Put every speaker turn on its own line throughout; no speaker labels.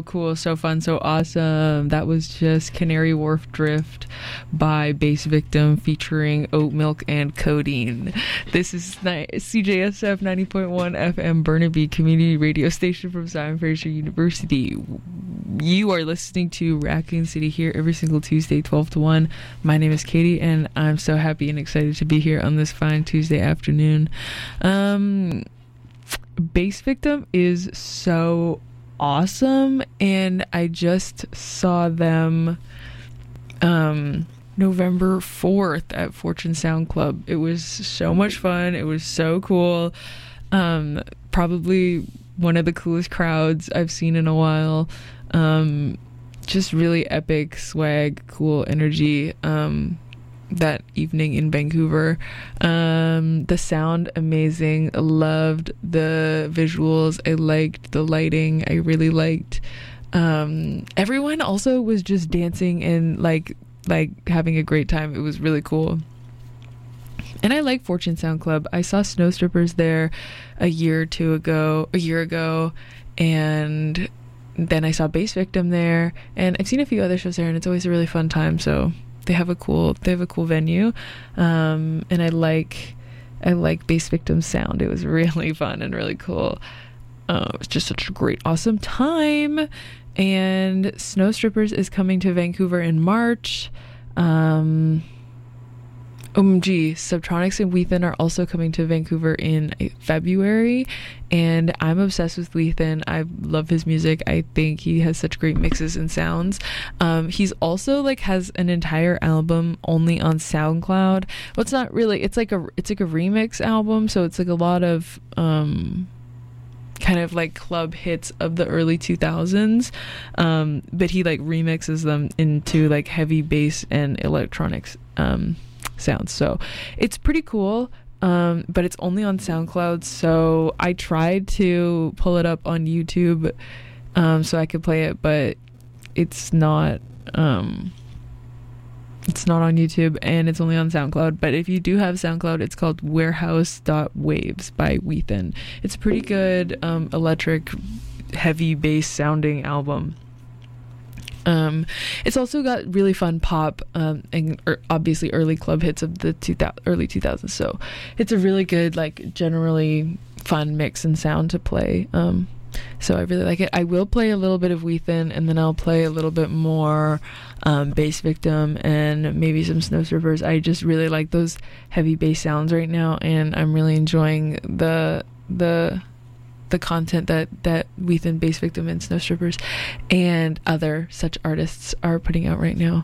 so cool, so fun, so awesome. That was just Canary Wharf Drift by Bass Victim featuring Oat Milk and Codeine. This is CJSF 90.1 FM Burnaby Community Radio Station from Simon Fraser University. You are listening to Raccoon City here every single Tuesday, 12 to 1. My name is Katie, and I'm so happy and excited to be here on this fine Tuesday afternoon. Bass Victim is so awesome, and I just saw them November 4th at Fortune Sound Club. It was so much fun. It was so cool. Probably one of the coolest crowds I've seen in a while. Just really epic swag, cool energy that evening in Vancouver. The sound amazing. Loved the visuals. I liked the lighting. I really liked everyone also was just dancing and like having a great time. It was really cool. And I like Fortune Sound Club. I saw Snow Strippers there a year ago, and then I saw Bass Victim there, and I've seen a few other shows there, and it's always a really fun time. So they have a cool venue, and I like Bass Victim's sound. It was really fun and really cool. It was just such a great, awesome time. And Snow Strippers is coming to Vancouver in March. OMG, Subtronics and Weathen are also coming to Vancouver in February, and I'm obsessed with Weathen. I love his music. I think he has such great mixes and sounds. He's also has an entire album only on SoundCloud. Well, it's not really. It's like a remix album, so it's like a lot of kind of like club hits of the early 2000s, but he remixes them into heavy bass and electronics sounds. So it's pretty cool, but it's only on SoundCloud. So I tried to pull it up on YouTube so I could play it, but it's not on YouTube, and it's only on SoundCloud. But if you do have SoundCloud, it's called Warehouse.waves by Weathen. It's a pretty good electric heavy bass sounding album. It's also got really fun pop and obviously early club hits of the early 2000s, so it's a really good generally fun mix and sound to play. So I really like it. I will play a little bit of Weathen, and then I'll play a little bit more Bass Victim and maybe some Snow Strippers. I just really like those heavy bass sounds right now, and I'm really enjoying the content that Weathen, Bass Victim, and Snow Strippers and other such artists are putting out right now.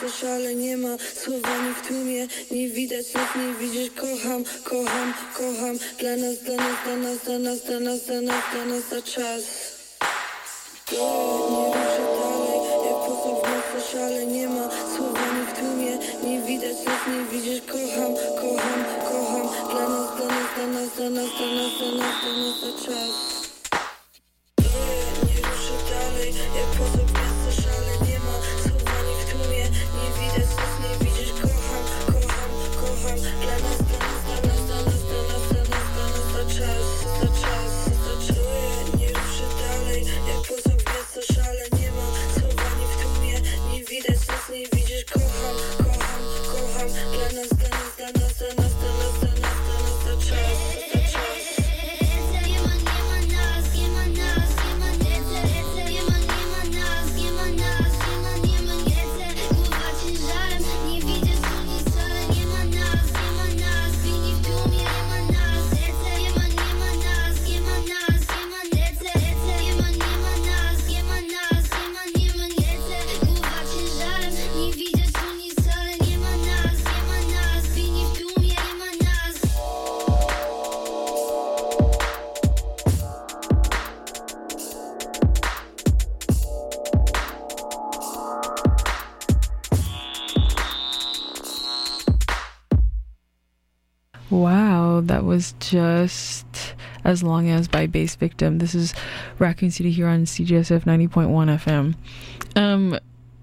miasto, szale nie ma, słowami w tłumie, nie widać nic, nie widzisz, kocham, kocham, kocham, dla nas, dla nas, dla nas, dla nas, dla nas, dla nas, dla nas za czas. Nie ruszę dalej, jak posąg w miasto, szale nie ma, słowami w tłumie, nie widać nic, nie widzisz, kocham, kocham, kocham, dla nas, dla nas, dla nas, dla nas, dla nas, dla nas, dla nas za czas. Nie ruszę dalej, jak posąg w miasto, szale nie ma, słowami w tłumie, nie widać nic, nie widzisz, kocham, kocham, kocham, dla nas, dla nas, dla nas, dla nas, dla nas, dla nas, dla nas za czas, za czas, za czas. Nie ruszę dalej, jak posąg w miasto, szale nie ma, słowami w tłumie, nie widać nic, nie widzisz, kocham, kocham, kocham, dla nas, dla nas, dla nas, dla nas, dla nas, dla nas, dla nas za czas, za czas.
Wow, that was just As Long As by Bass Victim. This is Raccoon City here on CJSF 90.1 FM.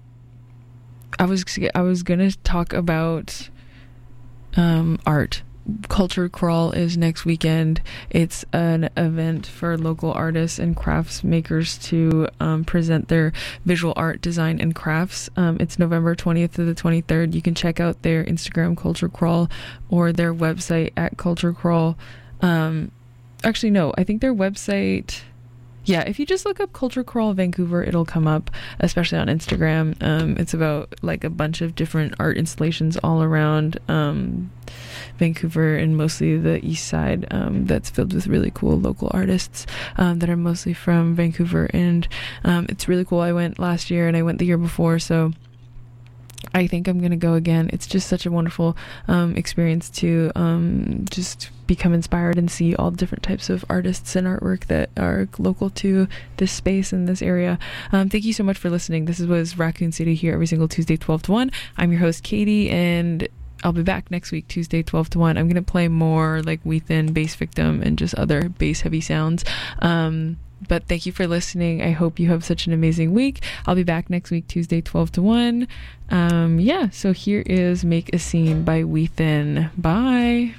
I was gonna talk about art. Culture Crawl is next weekend. It's an event for local artists and crafts makers to present their visual art, design, and crafts. It's November 20th to the 23rd. You can check out their Instagram, Culture Crawl, or their website at Culture Crawl. Actually, no, I think their website... Yeah, if you just look up Culture Crawl Vancouver, it'll come up, especially on Instagram. It's about like a bunch of different art installations all around Vancouver and mostly the east side, that's filled with really cool local artists that are mostly from Vancouver. And it's really cool. I went last year and I went the year before, so I think I'm going to go again. It's just such a wonderful experience to just become inspired and see all different types of artists and artwork that are local to this space and this area. Thank you so much for listening. This was Raccoon City here every single Tuesday, 12 to 1. I'm your host, Katie, and I'll be back next week, Tuesday, 12 to 1. I'm going to play more like Weathen, Bass Victim, and just other bass-heavy sounds. But thank you for listening. I hope you have such an amazing week. I'll be back next week, Tuesday, 12 to 1. So here is Make a Scene by Weathen. Bye.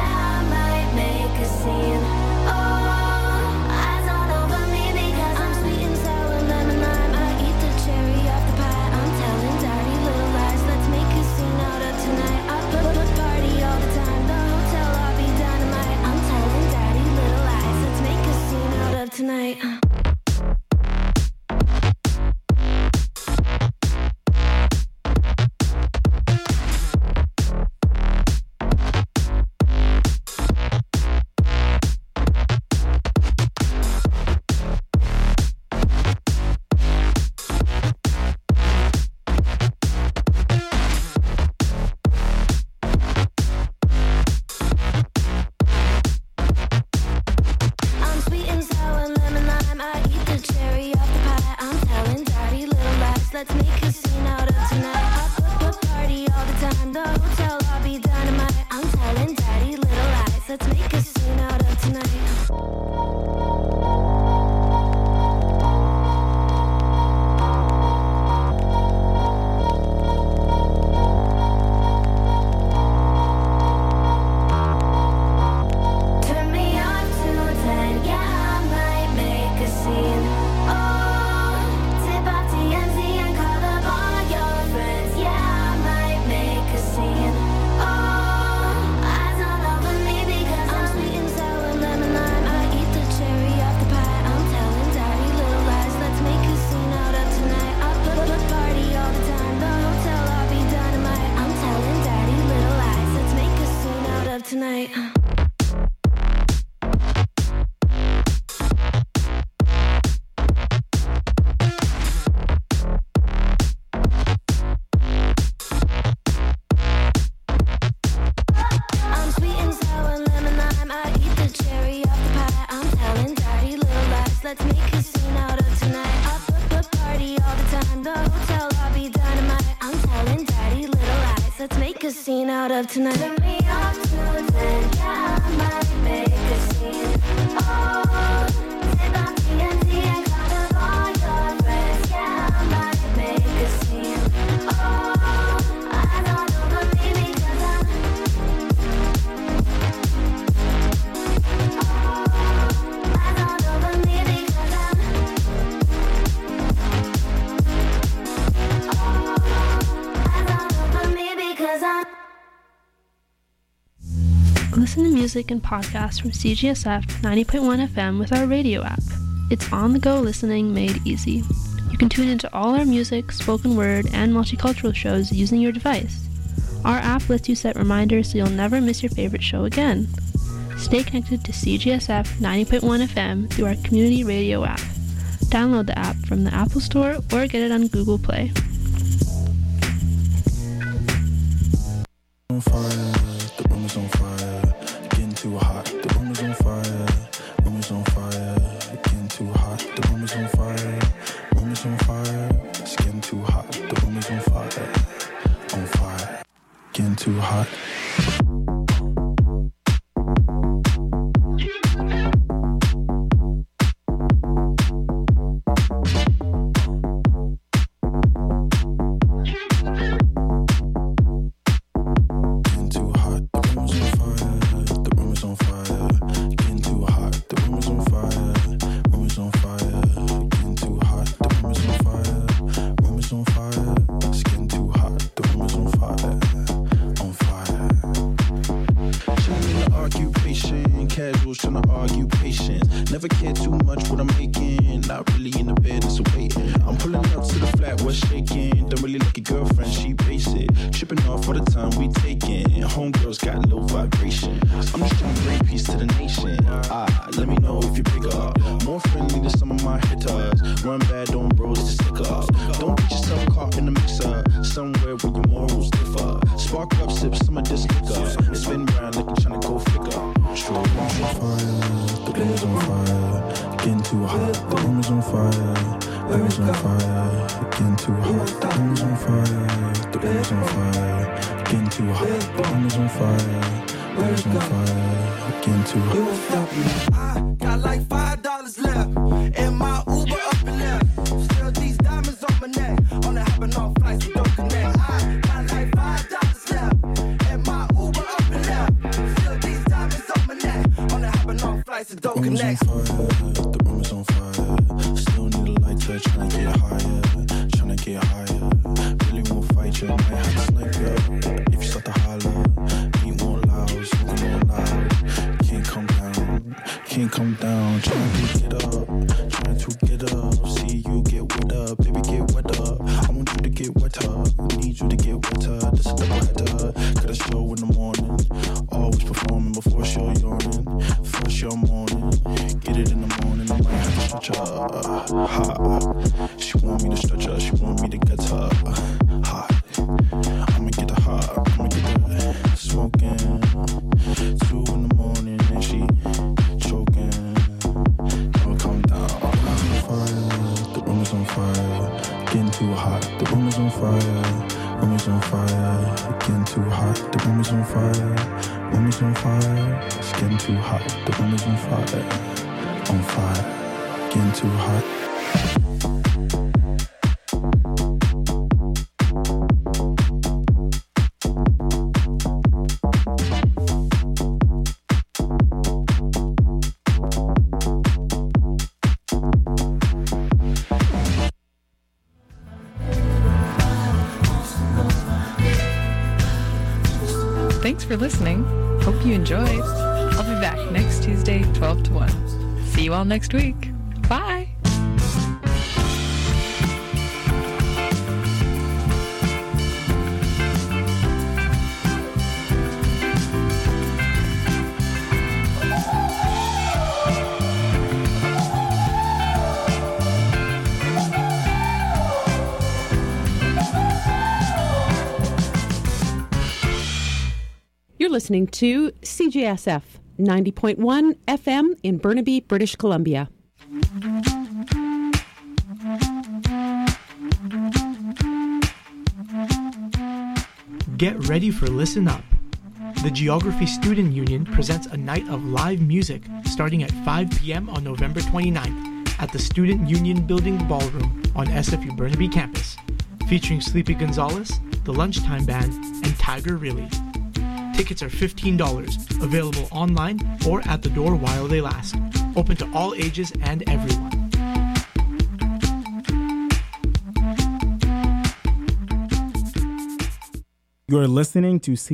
Eyes all over me because I'm sweet. I'm sweet and sour, lemon lime. I eat the cherry off the pie. I'm telling dirty little lies. Let's make a scene out of tonight. I put party all the time. The hotel lobby dynamite. I'm telling dirty little lies. Let's make a scene out of tonight. Turn me up to 10, yeah, I might make a scene. Oh, sip on TNT and call up all your friends. Yeah, I might make a scene. Oh, I don't know, but maybe 'cause I'm I don't know, but maybe 'cause I'm I don't know, but maybe 'cause I'm
Listen to music and podcasts from CGSF 90.1 FM with our radio app. It's on-the-go listening made easy. You can tune into all our music, spoken word, and multicultural shows using your device. Our app lets you set reminders so you'll never miss your favorite show again. Stay connected to CGSF 90.1 FM through our community radio app. Download the app from the Apple Store or get it on Google Play.
On fire, the room is on fire, getting too hot. The room is on fire, room is on fire, getting too hot. The room is on fire, room is on fire, it's getting too hot. The room is on fire, getting too hot. Getting too hot, the room is on fire, the room is on fire, getting too hot. The room is on fire, room is on fire, getting too hot. The room is on fire, room is on fire, it's getting too hot. The room is on fire, on fire. Shining the occupation, casuals trying to argue patience. Never care too much what I'm making, not really in the business of waiting. I'm pulling up to the flat, what's shaking? Don't really like your girlfriend, she basic. Tripping off all the time we taking. Homegirls got low vibration. I'm just trying to bring peace to the nation. Let me know if you pick up. More friendly than some of my hitters. Run bad, don't bros to stick up. Don't get yourself caught in the mixer. Somewhere where your morals differ. Spark up, sip some of this liquor. Spin round like you're trying to go figure. Sure, room is on fire, the room is on fire, getting too hot. The room is on fire, room is on fire, getting too hot. The room is on fire, the room is on fire, getting too hot. The room is on fire, room is on fire, getting too hot.
I got like $5 left, and my Uber up and left. Still these diamonds on my neck, only happen on flights that don't connect. I got like $5 left, and my Uber up and left. Still these diamonds on my neck, only happen on flights that don't
The room is on
connect.
fire, the room is on fire. Still need a lighter, tryna get higher, tryna get higher. Really won't fight you, might have to snipe you. If you start to holler, ain't more loud, smoking more loud. Can't come down, can't come down. Trying to get up, trying to get up. See you get wet up, baby get wet up. I want you to get wetter, need you to get wetter. This is the wetter, got a show in the morning. Always performing before show yawning. First show morning, get it in the morning. I might have to stretch her, hot. She want me to stretch her, she want me to get her, hot. I'ma get her hot, I'ma get her smoking. 2 in the morning and she choking. Don't come down. The room is on fire, getting too hot. The room is on fire, room is on fire, getting too hot. The room is on fire, room is on fire, it's getting too hot. The room is on fire, getting too hot.
Thanks for listening. Hope you enjoyed. I'll be back next Tuesday, 12 to 1. See you all next week. Bye.
You're listening to CJSF 90.1 FM in Burnaby, British Columbia.
Get ready for Listen Up. The Geography Student Union presents a night of live music starting at 5 p.m. on November 29th at the Student Union Building Ballroom on SFU Burnaby campus, featuring Sleepy Gonzalez, the Lunchtime Band, and Tiger Really. Tickets are $15, available online or at the door while they last. Open to all ages and everyone.
You're listening to